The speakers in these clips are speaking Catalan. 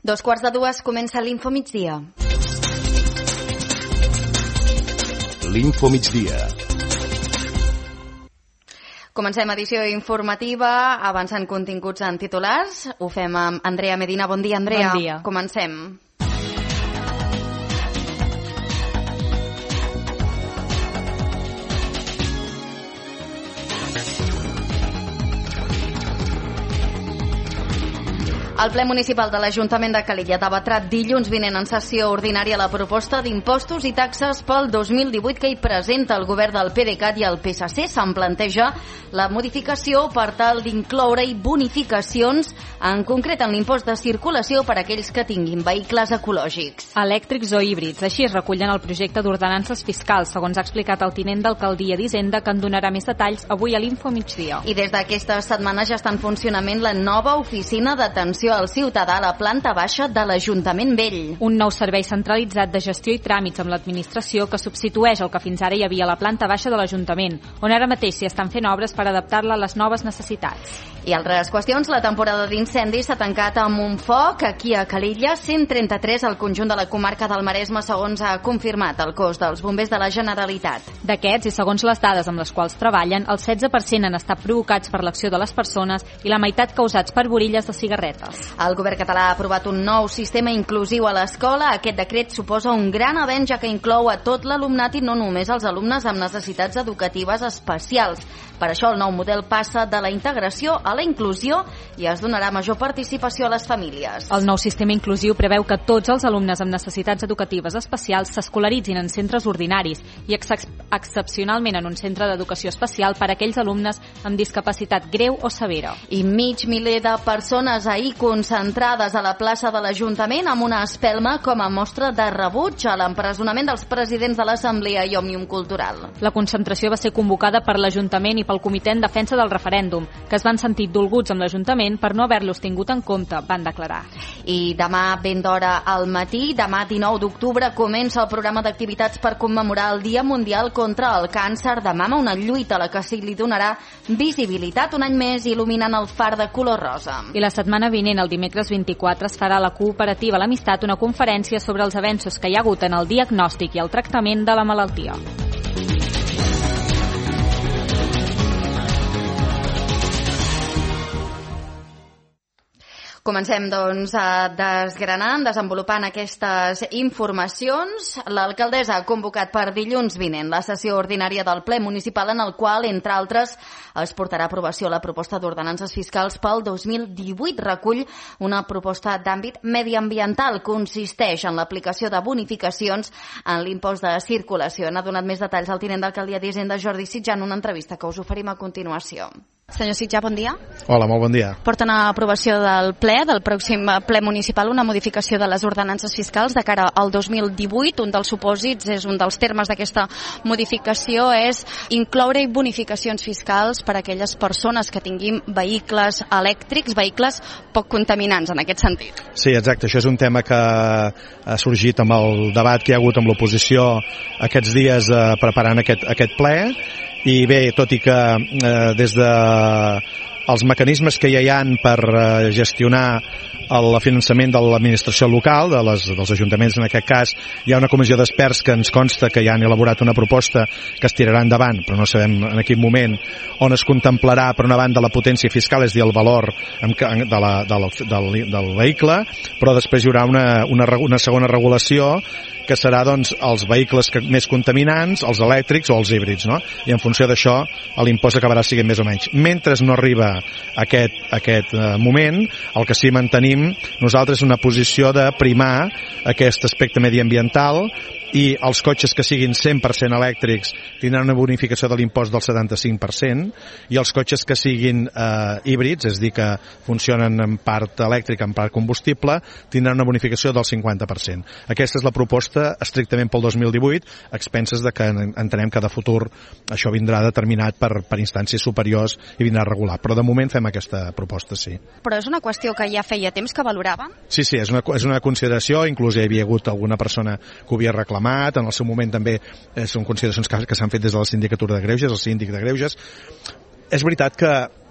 2:45 comença l'Info Migdia. L'Info Migdia. Comencem edició informativa, avançant continguts en titulars. Ho fem amb Andrea Medina. Bon dia, Andrea. Bon dia. Comencem. El ple municipal de l'Ajuntament de Calella debatrà dilluns vinent en sessió ordinària la proposta d'impostos i taxes pel 2018 que hi presenta el govern del PDeCAT i el PSC. Se'n planteja la modificació per tal d'incloure-hi bonificacions, en concret en l'impost de circulació per a aquells que tinguin vehicles ecològics. Elèctrics o híbrids, així es recullen el projecte d'ordenances fiscals, segons ha explicat el tinent d'alcaldia d'Hisenda, que en donarà més detalls avui a l'Info Migdia. I des d'aquesta setmana ja està en funcionament la nova oficina d'atenció al ciutadà a la planta baixa de l'Ajuntament Vell. Un nou servei centralitzat de gestió i tràmits amb l'administració que substitueix el que fins ara hi havia a la planta baixa de l'Ajuntament, on ara mateix s'hi estan fent obres per adaptar-la a les noves necessitats. I altres qüestions, la temporada d'incendis s'ha tancat amb un foc aquí a Calella, 133 al conjunt de la comarca del Maresme, segons ha confirmat el cos dels bombers de la Generalitat. D'aquests, i segons les dades amb les quals treballen, el 16% han estat provocats per l'acció de les persones i la meitat causats per borilles de cigarretes. El govern català ha aprovat un nou sistema inclusiu a l'escola. Aquest decret suposa un gran avenç, ja que inclou a tot l'alumnat i no només els alumnes amb necessitats educatives especials. Per això el nou model passa de la integració a la inclusió i es donarà major participació a les famílies. El nou sistema inclusiu preveu que tots els alumnes amb necessitats educatives especials s'escolaritzin en centres ordinaris i excepcionalment en un centre d'educació especial per a aquells alumnes amb discapacitat greu o severa. I mig miler de persones ahir concentrades a la plaça de l'Ajuntament amb una espelma com a mostra de rebuig a l'empresonament dels presidents de l'Assemblea i Òmnium Cultural. La concentració va ser convocada per l'Ajuntament i pel Comitè en Defensa del Referèndum, que es van sentir dolguts amb l'Ajuntament per no haver-los tingut en compte, van declarar. I demà, ben d'hora al matí, demà 19 d'octubre, comença el programa d'activitats per commemorar el Dia Mundial contra el Càncer de Mama, una lluita a la que sí li donarà visibilitat un any més il·luminant el far de color rosa. I la setmana vinent, el dimecres 24, es farà a la cooperativa L'Amistat una conferència sobre els avenços que hi ha hagut en el diagnòstic i el tractament de la malaltia. Comencem, doncs, desgranant, desenvolupant aquestes informacions. L'alcaldessa ha convocat per dilluns vinent la sessió ordinària del ple municipal en el qual, entre altres, es portarà a aprovació la proposta d'ordenances fiscals pel 2018. Recull una proposta d'àmbit mediambiental. Consisteix en l'aplicació de bonificacions en l'impost de circulació. N'ha donat més detalls al tinent d'alcaldia d'Hisenda, Jordi Sitjà, en una entrevista que us oferim a continuació. Senyor Sitjà, bon dia. Hola, molt bon dia. Porten a aprovació del pròxim ple municipal, una modificació de les ordenances fiscals de cara al 2018. Un dels supòsits, un dels termes d'aquesta modificació és incloure bonificacions fiscals per a aquelles persones que tinguin vehicles elèctrics, vehicles poc contaminants, en aquest sentit. Sí, exacte. Això és un tema que ha sorgit amb el debat que hi ha hagut amb l'oposició aquests dies preparant aquest ple. I bé, tot i que des de els mecanismes que ja hi ha per gestionar el finançament de l'administració local, dels ajuntaments en aquest cas, hi ha una comissió d'experts que ens consta que ja han elaborat una proposta que es tirarà endavant, però no sabem en quin moment, on es contemplarà per una banda la potència fiscal, és a dir, el valor del vehicle, però després hi haurà una segona regulació que serà doncs els vehicles més contaminants, els elèctrics o els híbrids, no? I en funció d'això l'impost acabarà sent més o menys. Mentre no arriba aquest moment, el que sí mantenim nosaltres és una posició de primar aquest aspecte mediambiental i els cotxes que siguin 100% elèctrics tindran una bonificació de l'impost del 75% i els cotxes que siguin híbrids, és a dir, que funcionen en part elèctrica, en part combustible, tindran una bonificació del 50%. Aquesta és la proposta estrictament pel 2018, a expenses de que entenem que de futur això vindrà determinat per instàncies superiors i vindrà regulat. Però de moment fem aquesta proposta, sí. Però és una qüestió que ja feia temps que valorava? Sí, és una consideració, inclús hi havia hagut alguna persona que ho havia reclamat, en el seu moment també són consideracions que s'han fet des de la Sindicatura de Greuges, el Síndic de Greuges. És veritat que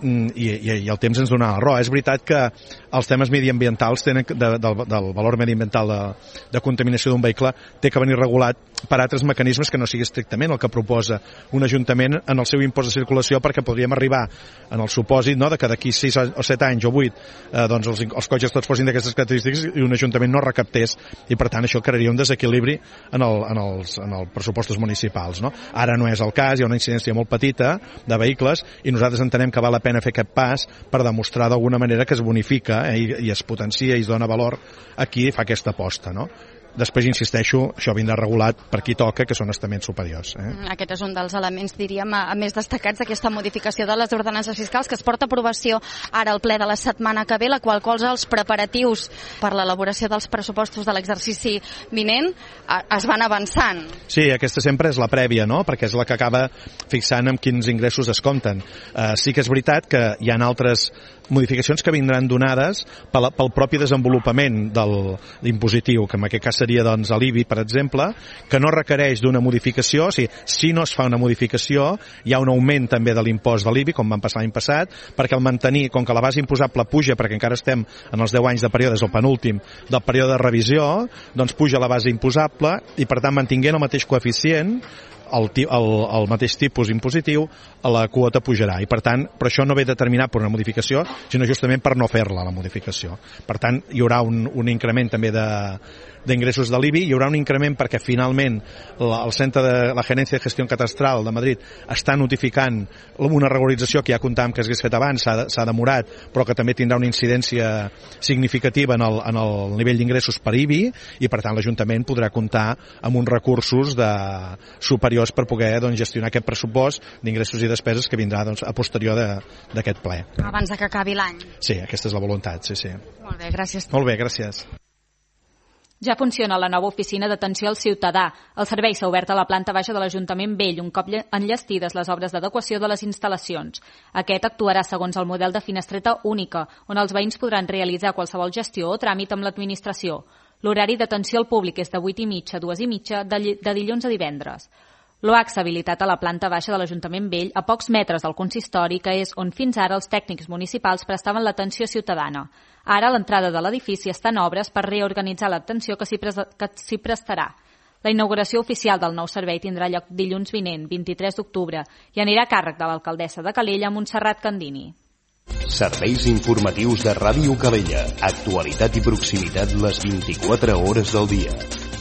i el temps ens donarà la raó. És veritat que els temes mediambientals del valor mediambiental de contaminació d'un vehicle té que venir regulat per altres mecanismes que no sigui estrictament el que proposa un ajuntament en el seu impost de circulació, perquè podríem arribar en el supòsit, no?, de que d'aquí 6 o 7 anys o 8 doncs els cotxes tots fossin d'aquestes característiques i un ajuntament no recaptés, i per tant això crearia un desequilibri en els pressupostos municipals, no? Ara no és el cas, hi ha una incidència molt petita de vehicles i nosaltres entenem que val la pena fer aquest pas per demostrar d'alguna manera que es bonifica i es potencia i es dona valor a qui fa aquesta aposta, no? Després, insisteixo, això vindrà regulat per qui toca, que són estaments superiors. Aquest és un dels elements, diríem, més destacats d'aquesta modificació de les ordenances fiscals que es porta a aprovació ara al ple de la setmana que ve, la qual cosa els preparatius per l'elaboració dels pressupostos de l'exercici vinent es van avançant. Sí, aquesta sempre és la prèvia, no?, perquè és la que acaba fixant amb quins ingressos es compten. Sí que és veritat que hi ha altres modificacions que vindran donades pel propi desenvolupament de l'impositiu, que en aquest cas seria doncs l'IBI, per exemple, que no requereix d'una modificació. O sigui, si no es fa una modificació, hi ha un augment també de l'impost de l'IBI, com van passar l'any passat, perquè al mantenir, com que la base imposable puja, perquè encara estem en els 10 anys de període, és el penúltim del període de revisió, doncs puja la base imposable i, per tant, mantinguent el mateix coeficient, el mateix tipus impositiu, la quota pujarà. I, per tant, però això no ve determinat per una modificació, sinó justament per no fer-la, la modificació. Per tant, hi haurà un increment també d'ingressos de l'IBI, hi haurà un increment perquè finalment el centre de la Gerencia de Gestión Catastral de Madrid està notificant una regularització que ja comptàvem que s'hagués fet abans, s'ha demorat, però que també tindrà una incidència significativa en el nivell d'ingressos per IBI, i per tant l'Ajuntament podrà comptar amb uns recursos superiors per poder gestionar aquest pressupost d'ingressos i despeses que vindrà a posterior d'aquest ple. Abans que acabi l'any. Sí, aquesta és la voluntat, sí. Molt bé, gràcies. Molt bé, gràcies. Ja funciona la nova oficina d'atenció al ciutadà. El servei s'ha obert a la planta baixa de l'Ajuntament Vell, un cop enllestides les obres d'adequació de les instal·lacions. Aquest actuarà segons el model de finestreta única, on els veïns podran realitzar qualsevol gestió o tràmit amb l'administració. L'horari d'atenció al públic és de 8:30 a 2:30, de dilluns a divendres. L'OAC s'ha habilitat a la planta baixa de l'Ajuntament Vell, a pocs metres del consistori, que és on fins ara els tècnics municipals prestaven l'atenció ciutadana. Ara l'entrada de l'edifici està en obres per reorganitzar l'atenció que s'hi prestarà. La inauguració oficial del nou servei tindrà lloc dilluns vinent, 23 d'octubre, i anirà a càrrec de l'alcaldessa de Calella, Montserrat Candini. Serveis informatius de Ràdio Calella. Actualitat i proximitat les 24 hores del dia.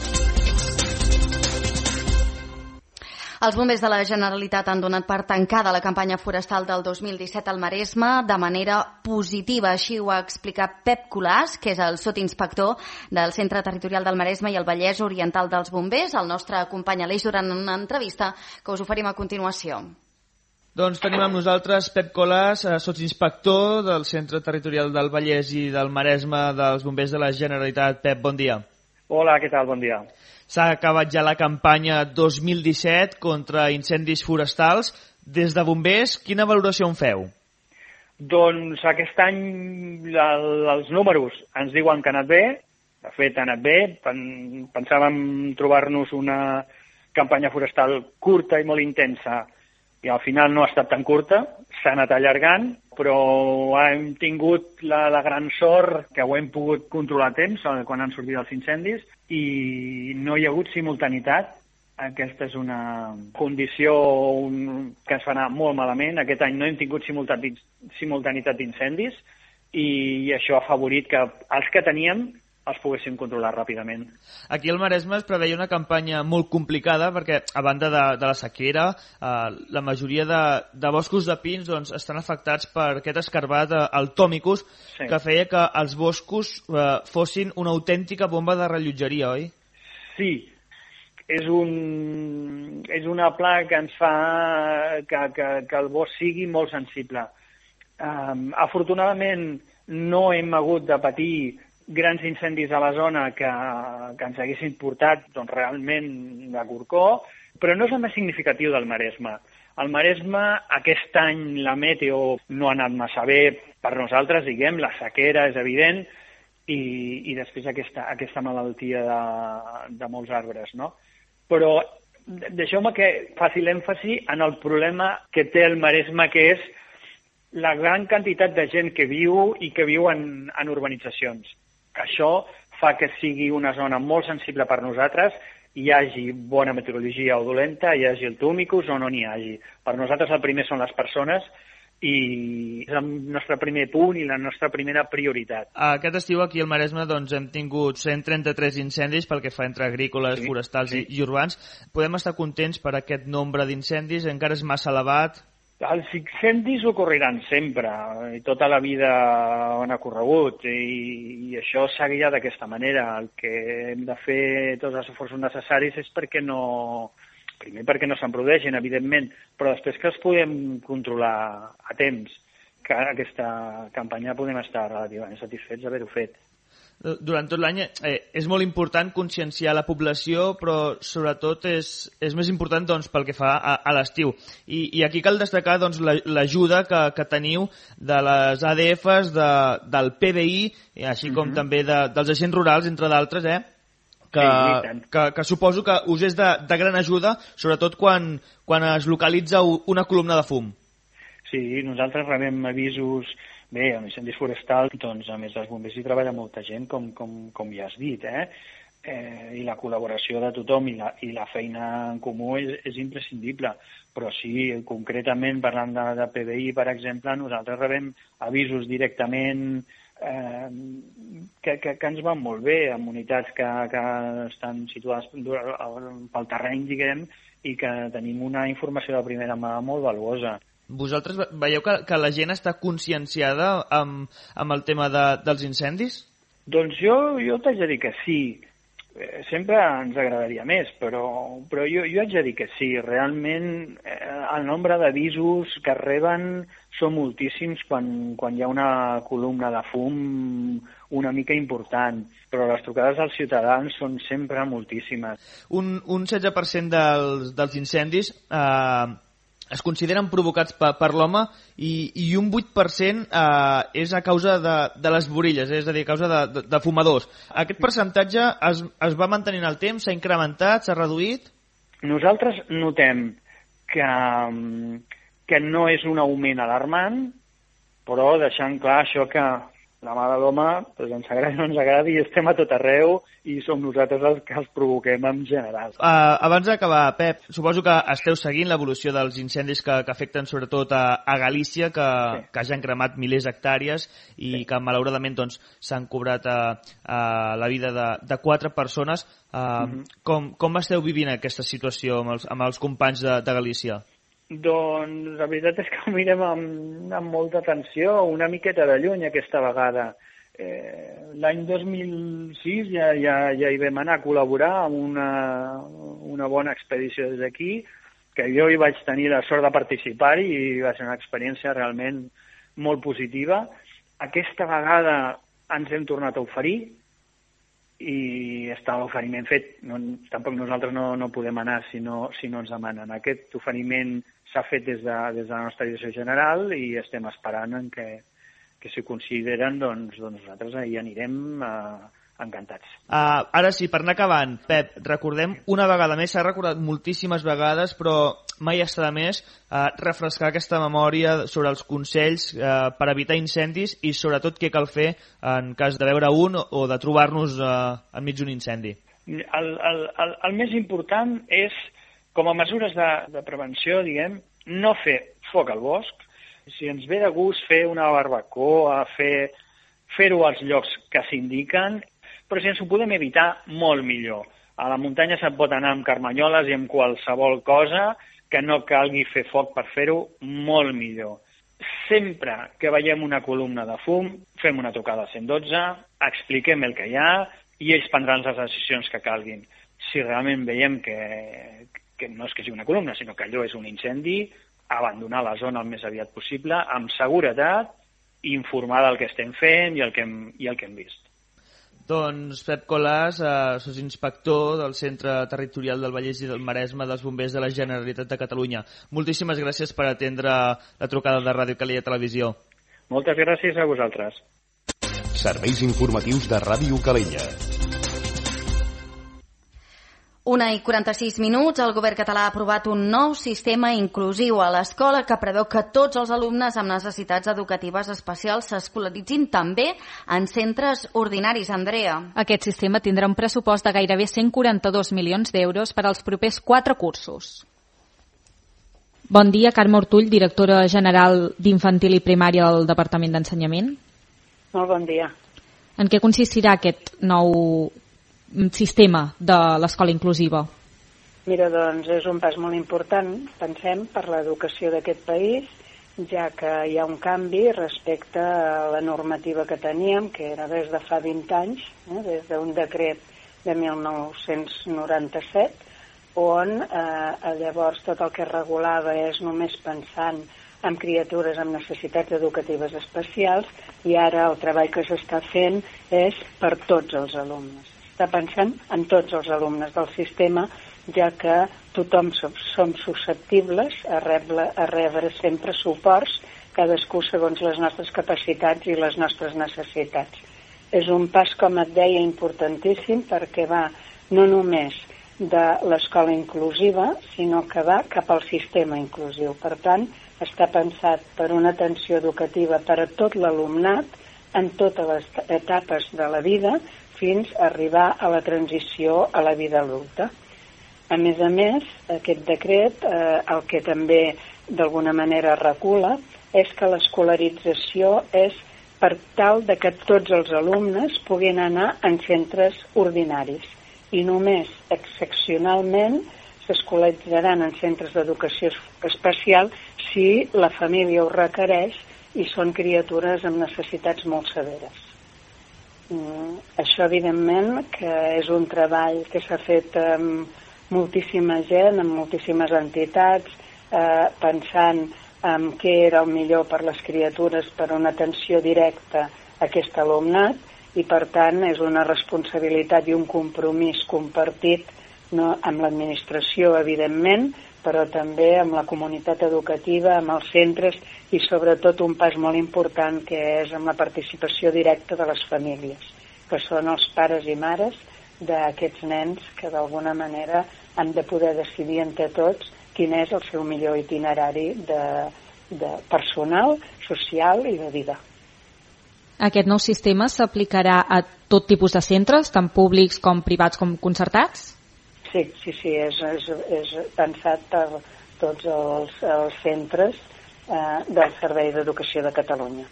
Els bombers de la Generalitat han donat per tancada la campanya forestal del 2017 al Maresme de manera positiva. Així ho ha explicat Pep Colàs, que és el sotsinspector del Centre Territorial del Maresme i el Vallès Oriental dels Bombers. El nostre company Aleix durant una entrevista que us oferim a continuació. Doncs tenim amb nosaltres Pep Colàs, sotsinspector del Centre Territorial del Vallès i del Maresme dels Bombers de la Generalitat. Pep, bon dia. Hola, què tal? Bon dia. S'ha acabat ja la campanya 2017 contra incendis forestals. Des de bombers, quina valoració en feu? Doncs aquest any els números ens diuen que ha anat bé. De fet, ha anat bé. Pensàvem trobar-nos una campanya forestal curta i molt intensa i al final no ha estat tan curta, s'ha anat allargant, però hem tingut la gran sort que ho hem pogut controlar a temps quan han sortit els incendis i no hi ha hagut simultanitat. Aquesta és una condició que ens fa anar molt malament. Aquest any no hem tingut simultanitat d'incendis i això ha afavorit que els que teníem els poguéssim controlar ràpidament. Aquí al Maresme es preveia una campanya molt complicada perquè, a banda de la sequera, la majoria de boscos de pins estan afectats per aquest escarbat, el Tòmicus, sí, que feia que els boscos fossin una autèntica bomba de rellotgeria, oi? Sí, és una plaga que ens fa que el bosc sigui molt sensible. Afortunadament no hem hagut de patir grans incendis a la zona que ens haguessin portat realment de corcó, però no és el més significatiu del Maresme. Al Maresme aquest any la meteo no ha anat massa bé per nosaltres, diguem, la sequera és evident i després aquesta malaltia de molts arbres, no? Però deixeu-me que faci l'èmfasi en el problema que té el Maresme, que és la gran quantitat de gent que viu i que viu en urbanitzacions. Això fa que sigui una zona molt sensible per nosaltres, hi hagi bona meteorologia o dolenta, hi hagi el túmicus o no n'hi hagi. Per nosaltres el primer són les persones i és el nostre primer punt i la nostra primera prioritat. Aquest estiu aquí al Maresme doncs, hem tingut 133 incendis pel que fa entre agrícoles, forestals i urbans. Podem estar contents per aquest nombre d'incendis? Encara és massa elevat? Els incendis ocorreran sempre, i tota la vida han ocorregut, i això seguirà d'aquesta manera. El que hem de fer tots els esforços necessaris és perquè no... Primer perquè no se'n produeixin, evidentment, però després que els podem controlar a temps, que aquesta campanya podem estar relativament satisfets d'haver-ho fet. Durant tot l'any és molt important conscienciar la població, però sobretot és més important doncs, pel que fa a l'estiu. I aquí cal destacar doncs, l'ajuda que teniu de les ADFs, del PBI, així com també dels agents rurals, entre d'altres, que suposo que us és de gran ajuda, sobretot quan es localitza una columna de fum. Sí, nosaltres rebem avisos. Bé, en incendis forestals, doncs, a més dels bombers hi treballa molta gent, com ja has dit, i la col·laboració de tothom i la feina en comú és imprescindible. Però sí, concretament, parlant de PBI, per exemple, nosaltres rebem avisos directament que ens van molt bé, en unitats que estan situades pel terreny, diguem, i que tenim una informació de primera mà molt valuosa. Vosaltres veieu que la gent està conscienciada amb el tema dels incendis? Doncs jo t'haig de dir que sí. Sempre ens agradaria més, però jo haig de dir que sí. Realment el nombre d'avisos que reben són moltíssims quan hi ha una columna de fum una mica important, però les trucades als ciutadans són sempre moltíssimes. Un 16% dels incendis es consideren provocats per l'home i un 8% és a causa de les borilles, és a dir, a causa de fumadors. Aquest percentatge es va mantenint el temps, s'ha incrementat, s'ha reduït? Nosaltres notem que no és un augment alarmant, però deixant clar això que la mà de l'home, doncs ens agrada o no ens agrada, i estem a tot arreu i som nosaltres els que els provoquem en general. Abans d'acabar, Pep, suposo que esteu seguint l'evolució dels incendis que afecten sobretot a Galícia, que ja han cremat milers d'hectàrees i que malauradament doncs, s'han cobrat la vida de 4 persones. Com esteu vivint aquesta situació amb els companys de Galícia? Doncs la veritat és que ho mirem amb molta atenció, una miqueta de lluny aquesta vegada. L'any 2006 ja hi vam anar a col·laborar amb una bona expedició des d'aquí, que jo hi vaig tenir la sort de participar-hi i va ser una experiència realment molt positiva. Aquesta vegada ens hem tornat a oferir i està l'oferiment fet. Tampoc nosaltres no podem anar si no ens demanen. Aquest oferiment s'ha fet des de la nostra direcció general i estem esperant que si ho consideren, doncs nosaltres hi anirem encantats. Ara sí, per anar acabant, Pep, recordem una vegada més, s'ha recordat moltíssimes vegades, però mai està de més refrescar aquesta memòria sobre els consells per evitar incendis i sobretot què cal fer en cas de veure un o de trobar-nos enmig d'un incendi. El més important és, com a mesures de prevenció, diguem, no fer foc al bosc. Si ens ve de gust fer una barbacoa, fer-ho als llocs que s'indiquen, però si ens ho podem evitar, molt millor. A la muntanya se'n pot anar amb carmanyoles i amb qualsevol cosa, que no calgui fer foc per fer-ho, molt millor. Sempre que veiem una columna de fum, fem una trucada al 112, expliquem el que hi ha i ells prendran les decisions que calguin. Si realment veiem que no és que sigui una columna, sinó que allò és un incendi, abandonar la zona el més aviat possible, amb seguretat, informar del que estem fent i el que hem vist. Doncs Pep Colàs, sotsinspector del Centre Territorial del Vallès i del Maresme dels Bombers de la Generalitat de Catalunya. Moltíssimes gràcies per atendre la trucada de Ràdio Calella Televisió. Moltes gràcies a vosaltres. Serveis informatius de Ràdio Calella. 1:46, el govern català ha aprovat un nou sistema inclusiu a l'escola que preveu que tots els alumnes amb necessitats educatives especials s'escolaritzin també en centres ordinaris. Andrea. Aquest sistema tindrà un pressupost de gairebé 142 milions d'euros per als propers 4 cursos. Bon dia, Carme Ortull, directora general d'Infantil i Primària del Departament d'Ensenyament. Molt bon dia. En què consistirà aquest nou sistema de l'escola inclusiva? Mira, doncs és un pas molt important, pensem, per l'educació d'aquest país, ja que hi ha un canvi respecte a la normativa que teníem, que era des de fa 20 anys, des d'un decret de 1997, on llavors tot el que regulava és només pensant en criatures amb necessitats educatives especials, i ara el treball que s'està fent és per tots els alumnes. Està pensant en tots els alumnes del sistema, ja que tothom som susceptibles a rebre sempre suports, cadascú segons les nostres capacitats i les nostres necessitats. És un pas, com et deia, importantíssim, perquè va no només de l'escola inclusiva, sinó que va cap al sistema inclusiu. Per tant, està pensat per una atenció educativa per a tot l'alumnat en totes les etapes de la vida, fins a arribar a la transició a la vida adulta. A més, aquest decret el que també d'alguna manera regula és que l'escolarització és per tal de que tots els alumnes puguin anar en centres ordinaris i només excepcionalment s'escolaritzaran en centres d'educació especial si la família ho requereix i són criatures amb necessitats molt severes. Això, evidentment, que és un treball que s'ha fet amb moltíssima gent, amb moltíssimes entitats, pensant en què era el millor per les criatures per una atenció directa a aquest alumnat, i per tant és una responsabilitat i un compromís compartit, no amb l'administració, evidentment, però també amb la comunitat educativa, amb els centres i sobretot un pas molt important que és amb la participació directa de les famílies, que són els pares i mares d'aquests nens que d'alguna manera han de poder decidir entre tots quin és el seu millor itinerari de personal, social i de vida. Aquest nou sistema s'aplicarà a tot tipus de centres, tant públics com privats com concertats? Sí, és pensat per tots els centres del Servei d'Educació de Catalunya.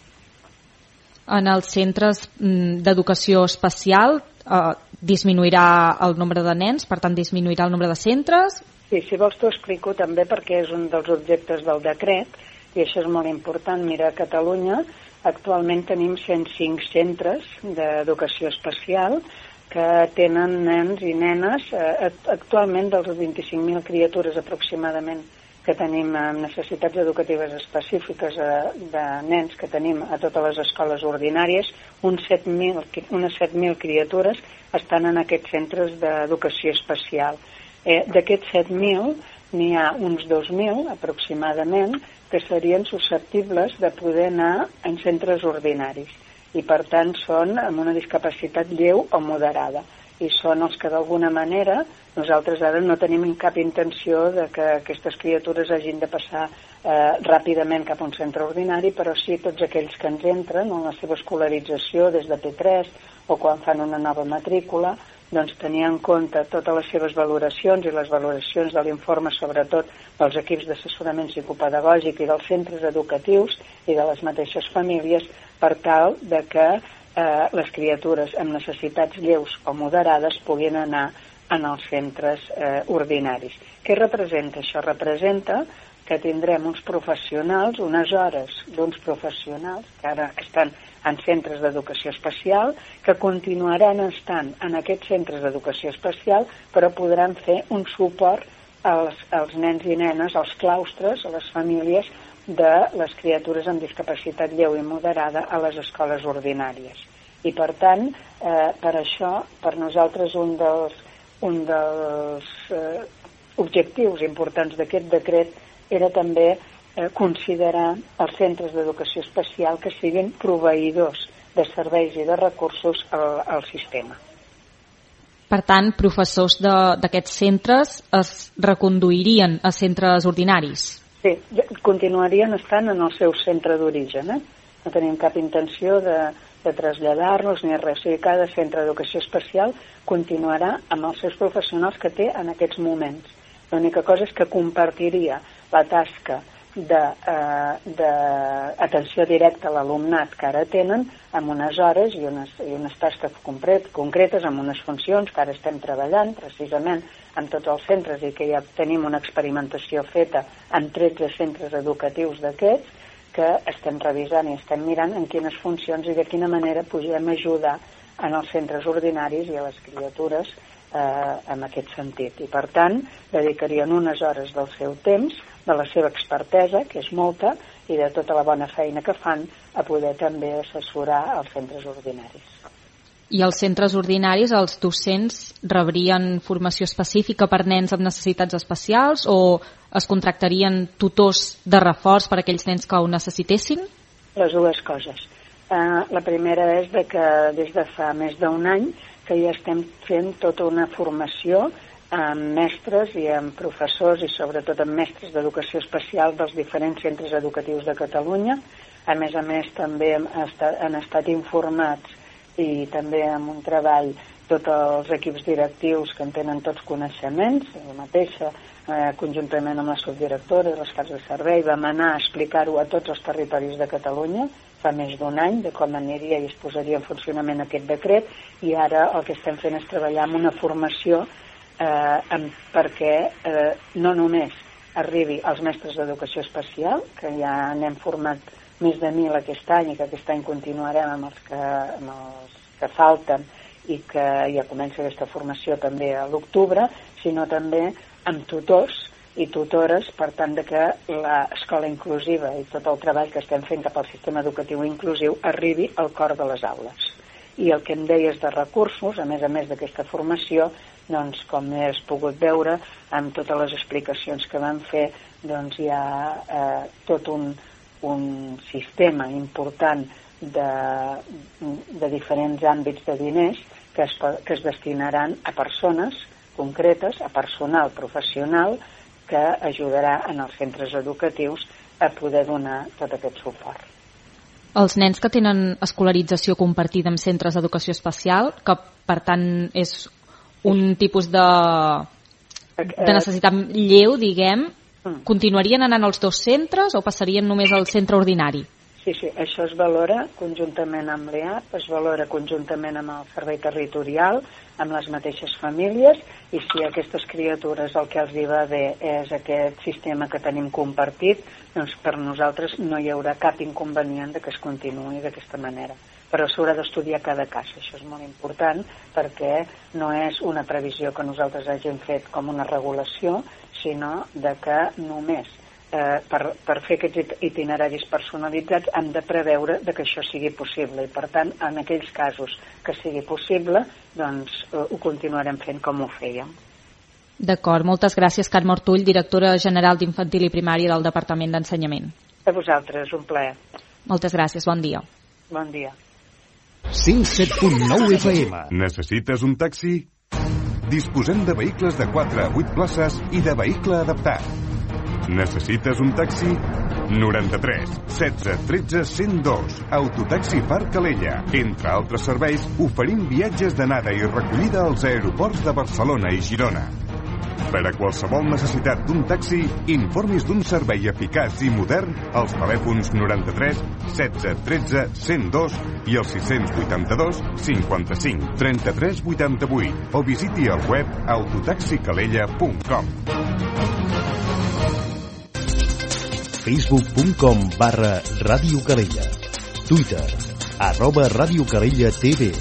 En els centres d'educació especial disminuirà el nombre de nens, per tant disminuirà el nombre de centres? Sí, si vols t'ho explico també perquè és un dels objectes del decret i això és molt important. Mira, a Catalunya actualment tenim 105 centres d'educació especial que tenen nens i nenes, actualment dels 25.000 criatures aproximadament que tenim amb necessitats educatives específiques de nens que tenim a totes les escoles ordinàries, unes 7.000 criatures estan en aquests centres d'educació especial. D'aquests 7.000 n'hi ha uns 2.000 aproximadament que serien susceptibles de poder anar en centres ordinaris i per tant són amb una discapacitat lleu o moderada i són els que d'alguna manera nosaltres ara no tenim cap intenció de que aquestes criatures hagin de passar ràpidament cap a un centre ordinari, però sí tots aquells que ens entren en la seva escolarització des de P3 o quan fan una nova matrícula, doncs tenir en compte totes les seves valoracions i les valoracions de l'informe, sobretot dels equips d'assessorament psicopedagògic i dels centres educatius i de les mateixes famílies, per tal de que les criatures amb necessitats lleus o moderades puguin anar en els centres ordinaris. Què representa això? Representa que tindrem uns professionals, unes hores d'uns professionals que ara estan en centres d'educació especial, que continuaran estant en aquests centres d'educació especial, però podran fer un suport als nens i nenes, als claustres, a les famílies de les criatures amb discapacitat lleu i moderada a les escoles ordinàries. I per tant, per això, per nosaltres un dels objectius importants d'aquest decret era també considerar els centres d'educació especial que siguin proveïdors de serveis i de recursos al sistema. Per tant, professors d'aquests centres es reconduirien a centres ordinaris? Sí, continuarien estant en el seu centre d'origen. No tenim cap intenció de traslladar-los ni res. O sigui, cada centre d'educació especial continuarà amb els seus professionals que té en aquests moments. L'única cosa és que compartiria la tasca d'atenció directa a l'alumnat que ara tenen amb unes hores i unes tasques concretes, amb unes funcions que ara estem treballant precisament amb tots els centres i que ja tenim una experimentació feta en 13 centres educatius d'aquests que estem revisant i estem mirant en quines funcions i de quina manera podem ajudar en els centres ordinaris i a les criatures en aquest sentit. I per tant, dedicarien unes hores del seu temps, de la seva expertesa, que és molta, i de tota la bona feina que fan, a poder també assessorar els centres ordinaris. I als centres ordinaris els docents rebrien formació específica per nens amb necessitats especials o es contractarien tutors de reforç per a aquells nens que ho necessitessin? Les dues coses. La primera és que des de fa més d'un any que ja estem fent tota una formació amb mestres i amb professors i sobretot amb mestres d'educació especial dels diferents centres educatius de Catalunya. A més també han estat informats i també amb un treball tots els equips directius que en tenen tots coneixements. La mateixa, conjuntament amb la subdirectora i les caps de servei, vam anar a explicar-ho a tots els territoris de Catalunya fa més d'un any, de com aniria i es posaria en funcionament aquest decret, i ara el que estem fent és treballar amb una formació perquè no només arribi als mestres d'educació especial, que ja n'hem format més de 1.000 aquest any i que aquest any continuarem amb els que falten i que ja comença aquesta formació també a l'octubre, sinó també amb tutors i tutores, per tant que l'escola inclusiva i tot el treball que estem fent cap al sistema educatiu inclusiu arribi al cor de les aules. I el que em deies de recursos, a més d'aquesta formació, doncs, com has pogut veure, amb totes les explicacions que vam fer, doncs hi ha tot un sistema important de diferents àmbits de diners que es destinaran a persones concretes, a personal professional, que ajudarà en els centres educatius a poder donar tot aquest suport. Els nens que tenen escolarització compartida amb centres d'educació especial, que per tant és un tipus de necessitat lleu, diguem, continuarien anant als dos centres o passarien només al centre ordinari? Sí, això es valora conjuntament amb l'EAP, es valora conjuntament amb el servei territorial, amb les mateixes famílies, i si aquestes criatures el que els hi va bé és aquest sistema que tenim compartit, doncs per nosaltres no hi haurà cap inconvenient de que es continuï d'aquesta manera. Però s'haurà d'estudiar cada cas, això és molt important, perquè no és una previsió que nosaltres hàgim fet com una regulació, sinó de que només per fer aquests itineraris personalitzats hem de preveure que això sigui possible i per tant en aquells casos que sigui possible doncs ho continuarem fent com ho fèiem. D'acord, moltes gràcies Carme Ortull, directora general d'Infantil i Primària del Departament d'Ensenyament. A vosaltres, un plaer. Moltes gràcies, bon dia. Bon dia. 107.9 FM. Necessites un taxi? Disposem de vehicles de 4 a 8 places i de vehicle adaptat. Necessites un taxi? 93 16 13 102. Autotaxi Parc Calella. Entre altres serveis, oferim viatges d'anada i recollida als aeroports de Barcelona i Girona. Per a qualsevol necessitat d'un taxi, informis d'un servei eficaç i modern als telèfons 93 16 13 102 i el 682 55 33 88 o visiti el web autotaxicalella.com. facebook.com/Ràdio Calella. Twitter @Ràdio Calella TV.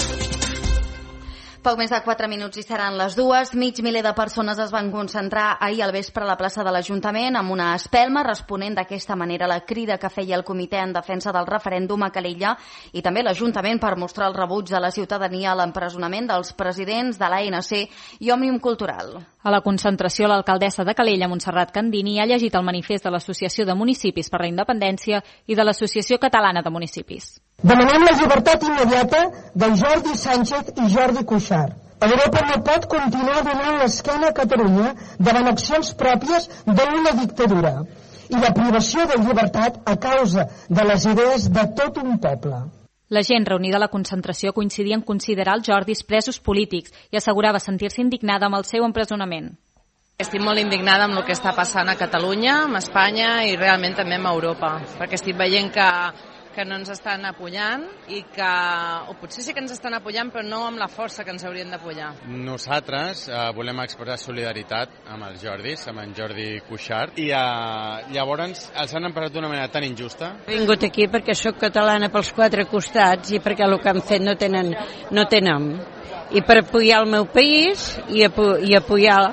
Poc més de 4 minuts i seran les 2. Mig miler de persones es van concentrar ahir al vespre a la plaça de l'Ajuntament amb una espelma responent d'aquesta manera a la crida que feia el comitè en defensa del referèndum a Calella i també l'Ajuntament per mostrar el rebuig de la ciutadania a l'empresonament dels presidents de l'ANC i Òmnium Cultural. A la concentració, l'alcaldessa de Calella, Montserrat Candini, ha llegit el manifest de l'Associació de Municipis per la Independència i de l'Associació Catalana de Municipis. Demanem la llibertat immediata de Jordi Sánchez i Jordi Cuixart, Europa no pot continuar donant l'esquena a Catalunya davant accions pròpies d'una dictadura i la privació de llibertat a causa de les idees de tot un poble. La gent reunida a la concentració coincidia en considerar els Jordis presos polítics i assegurava sentir-se indignada amb el seu empresonament. Estic molt indignada amb el que està passant a Catalunya, amb Espanya i realment també amb Europa, perquè estic veient que no ens estan apoyant i que, o potser sí que ens estan apoyant però no amb la força que ens haurien d'apoyar. Nosaltres volem expressar solidaritat amb els Jordis, amb en Jordi Cuixart, i llavors els han empresonat d'una manera tan injusta. He vingut aquí perquè sóc catalana pels quatre costats i perquè el que han fet no tenen. I per apoyar el meu país i apoyar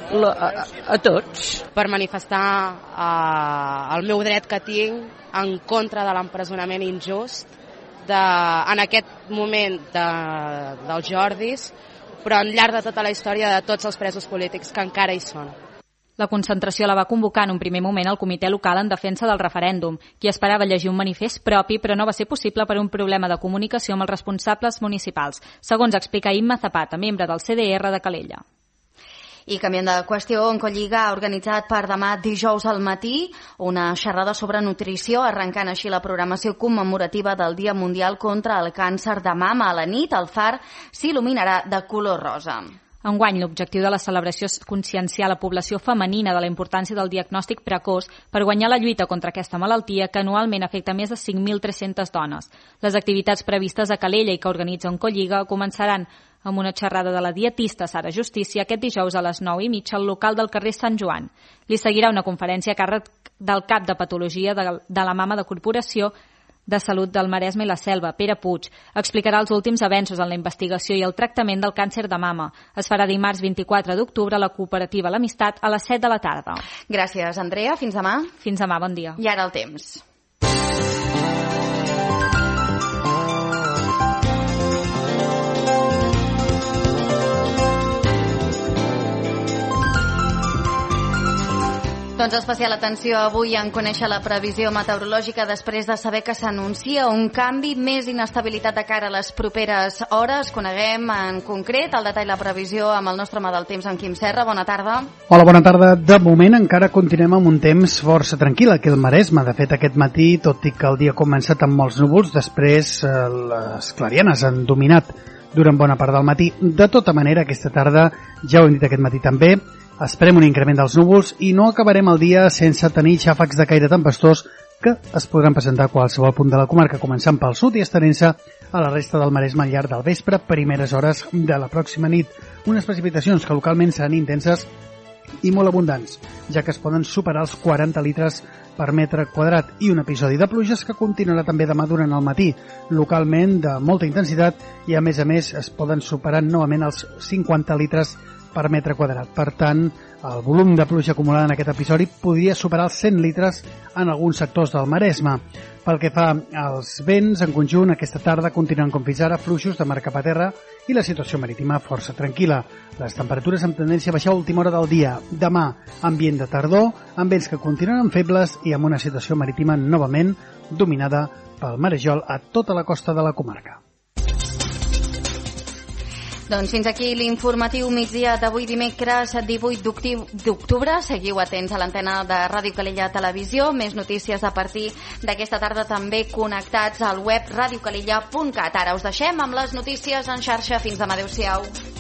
a tots. Per manifestar el meu dret que tinc en contra de l'empresonament injust en aquest moment dels Jordis, però al llarg de tota la història de tots els presos polítics que encara hi són. La concentració la va convocar en un primer moment el comitè local en defensa del referèndum, qui esperava llegir un manifest propi, però no va ser possible per un problema de comunicació amb els responsables municipals, segons explica Imma Zapata, membre del CDR de Calella. I canviant de qüestió, Oncolliga ha organitzat per demà dijous al matí una xerrada sobre nutrició, arrencant així la programació commemorativa del Dia Mundial contra el Càncer de Mama. A la nit, el far s'il·luminarà de color rosa. Enguany, l'objectiu de la celebració és conscienciar la població femenina de la importància del diagnòstic precoç per guanyar la lluita contra aquesta malaltia que anualment afecta més de 5.300 dones. Les activitats previstes a Calella i que organitza Oncolliga començaran amb una xerrada de la dietista Sara Justícia aquest dijous a les 9:30 al local del carrer Sant Joan. Li seguirà una conferència a càrrec del cap de patologia de la mama de Corporació de Salut del Maresme i la Selva, Pere Puig. Explicarà els últims avenços en la investigació i el tractament del càncer de mama. Es farà dimarts 24 d'octubre a la cooperativa L'Amistat a les 7 de la tarda. Gràcies, Andrea. Fins demà. Fins demà, bon dia. I ara el temps. Doncs especial atenció avui en conèixer la previsió meteorològica després de saber que s'anuncia un canvi, més inestabilitat de cara a les properes hores. Coneguem en concret el detall de la previsió amb el nostre home del temps, en Quim Serra. Bona tarda. Hola, bona tarda. De moment encara continuem amb un temps força tranquil aquí al Maresme. De fet, aquest matí, tot i que el dia ha començat amb molts núvols, després les clarianes han dominat durant bona part del matí. De tota manera, aquesta tarda, ja ho hem dit aquest matí també, esperem un increment dels núvols i no acabarem el dia sense tenir xàfecs de caire tempestós que es podran presentar a qualsevol punt de la comarca, començant pel sud i estenent-se a la resta del Maresme al llarg del vespre, primeres hores de la pròxima nit. Unes precipitacions que localment seran intenses i molt abundants, ja que es poden superar els 40 litres per metre quadrat, i un episodi de pluges que continuarà també demà durant el matí, localment de molta intensitat, i a més es poden superar novament els 50 litres per metre quadrat. Per tant, el volum de pluja acumulada en aquest episodi podria superar els 100 litres en alguns sectors del Maresme. Pel que fa als vents, en conjunt, aquesta tarda continuen com fins ara fluixos de mar cap a terra i la situació marítima força tranquil·la. Les temperatures amb tendència a baixar a última hora del dia. Demà, ambient de tardor, amb vents que continuen febles i amb una situació marítima novament dominada pel marejol a tota la costa de la comarca. Doncs fins aquí l'informatiu migdia d'avui dimecres 18 d'octubre. Seguiu atents a l'antena de Ràdio Calella Televisió. Més notícies a partir d'aquesta tarda, també connectats al web radiocalella.cat. Ara us deixem amb les notícies en xarxa. Fins demà. Adéu-siau.